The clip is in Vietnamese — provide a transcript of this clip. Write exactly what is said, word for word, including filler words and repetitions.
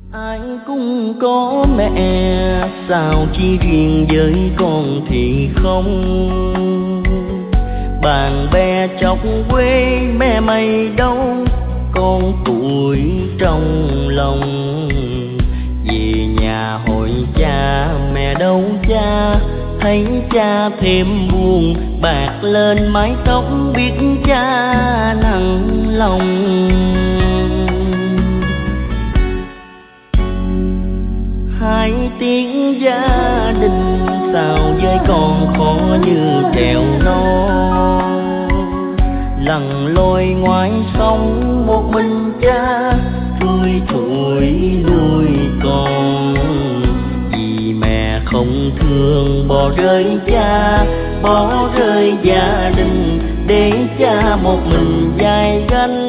Ai cũng có mẹ, sao chỉ riêng với con thì không? Bạn bè chọc quê mẹ mày đâu, con tuổi trong lòng. Về nhà hỏi cha mẹ đâu cha, thấy cha thêm buồn bạc lên mái tóc, biết cha nặng lòng. Hai tiếng gia đình sao với con khó như trèo non. Lặn lội ngoài sông một mình cha, thui thủi nuôi con. Vì mẹ không thương bỏ rơi cha, bỏ rơi gia đình để cha một mình vai gánh.